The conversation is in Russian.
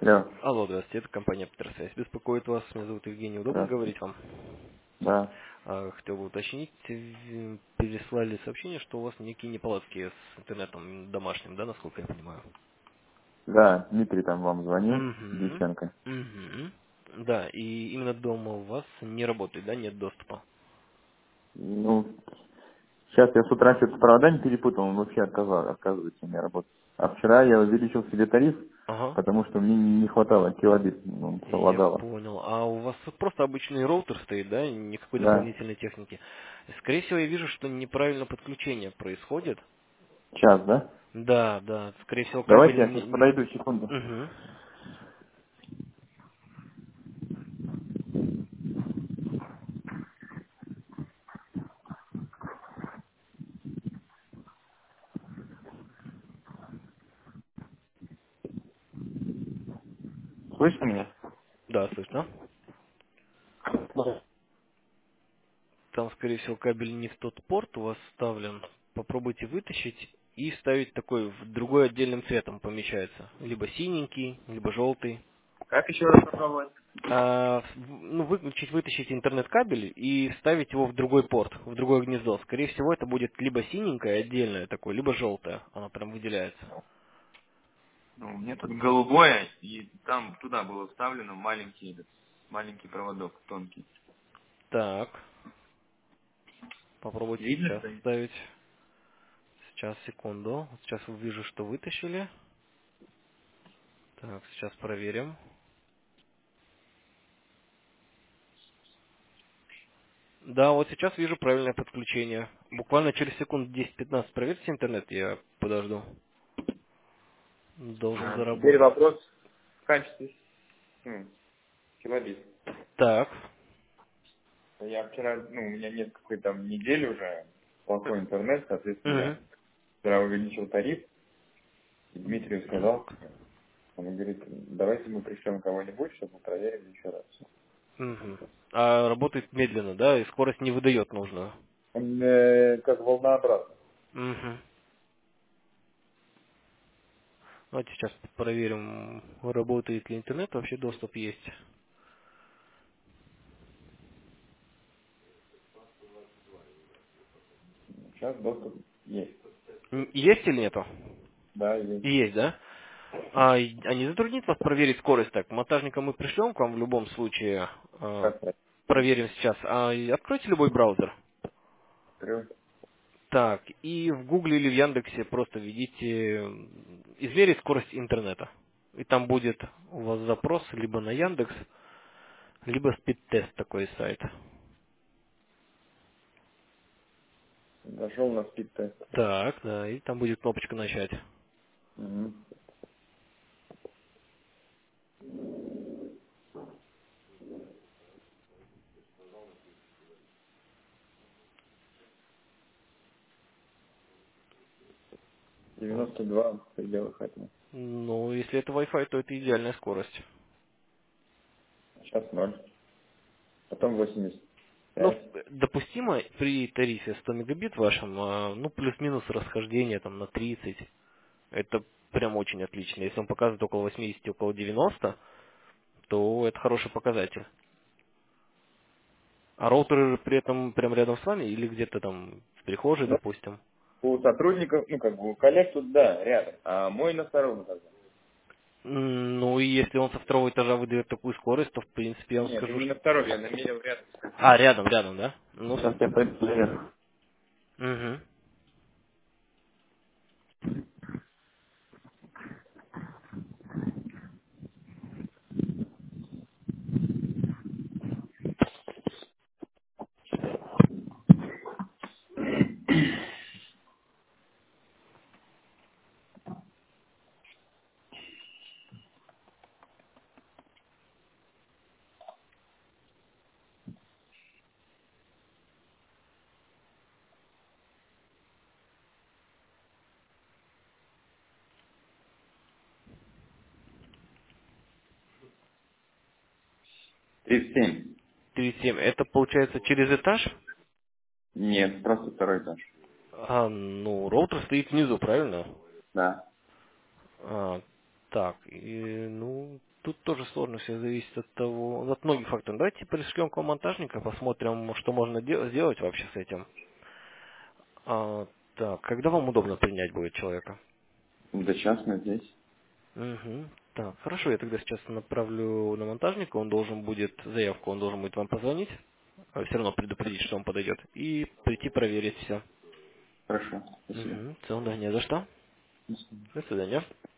Алло, Алло, здравствуйте, это компания Петерсвязь. Беспокоит вас, меня зовут Евгений, удобно здравствуйте. говорить вам? Да, Хотел бы уточнить, переслали сообщение, что у вас некие неполадки с интернетом домашним, да, насколько я понимаю? да, Дмитрий там вам звонил, Угу. Дьяченко. Угу. Да, и именно дома у вас не работает, да, нет доступа? Ну, сейчас я с утра что-то с проводами перепутал, он вообще отказывается мне работать. А вчера я увеличил себе тариф, Ага. потому что мне не хватало килобит, ну, все Я лагало. понял. А у вас просто обычный роутер стоит, да, никакой Да, дополнительной техники? Скорее всего, я вижу, что неправильно подключение происходит. час, да? Да, да, скорее всего, Давайте кабель я сейчас подойду, секунду. Угу. Слышно меня? Да, слышно. Да. Там, скорее всего, кабель не в тот порт у вас вставлен. Попробуйте вытащить и вставить такой в другой отдельным цветом помещается. Либо синенький, либо желтый. Как еще раз попробовать? Ну, вытащить интернет-кабель и вставить его в другой порт, в другое гнездо. Скорее всего, это будет либо синенькое отдельное такое, либо желтое. Оно прям выделяется. Ну, у меня тут голубое, и там туда было вставлено маленький проводок, тонкий. Так, попробуйте Видно, сейчас что ли? вставить. Сейчас, секунду. Вот сейчас вижу, что вытащили. Так, сейчас проверим. Да, вот сейчас вижу правильное подключение. Буквально через секунд 10-15 проверьте интернет, я подожду. Должен Теперь заработать. вопрос в качестве килобит. Так. Я вчера, ну, у меня нет какой-то там недели уже плохой интернет, соответственно, Мгм. я вчера увеличил тариф, и Дмитрию сказал, Так. он говорит, давайте мы пришлем кого-нибудь, чтобы мы проверили еще раз. Мгм. А работает медленно, да, и скорость не выдает нужную. Он как волнообразно. Мгм. Давайте сейчас проверим, работает ли интернет, вообще доступ есть. Сейчас доступ есть. Есть или нету? Да, есть. Есть, да? А не затруднит вас проверить скорость так? Монтажника мы пришлем к вам в любом случае. Как проверить? Проверим сейчас. Откройте любой браузер. Открыл. Так, и в Гугле или в Яндексе просто введите измерить скорость интернета. И там будет у вас запрос либо на Яндекс, либо спид-тест такой сайт. Зашел на спид-тест. Так, да, и там будет кнопочка начать. Угу. 92 в пределах этого. Ну, если это Wi-Fi, то это идеальная скорость. Сейчас 0. Потом Ну, 85. допустимо при тарифе 100 мегабит вашем, ну, плюс-минус расхождение там на 30. Это прям очень отлично. Если он показывает около 80, около 90, то это хороший показатель. А роутер при этом прям рядом с вами или где-то там в прихожей, Ну, допустим? у сотрудников, ну, как бы у коллег тут, да, рядом. А мой на втором этаже. Ну и если он со второго этажа выдает такую скорость, то в принципе я вам Нет, скажу, не что... на втором, я намерил рядом. Рядом, да? Ну, Сейчас я пойду наверх. угу. 37. 37. Это получается через этаж? Нет, просто второй этаж. Ну, роутер стоит внизу, правильно? Да. А, так, ну... Тут тоже сложно все зависит от того, от многих факторов. Давайте пришлем к вам монтажника, посмотрим, что можно сделать вообще с этим. Так, когда вам удобно принять будет человека? Да частно здесь. Угу. Так, хорошо, я тогда сейчас направлю на монтажника, он должен будет, заявку, он должен будет вам позвонить, все равно предупредить, что он подойдет, и прийти проверить все. Хорошо, спасибо. Угу. Все, да, не за что. До свидания. До свидания.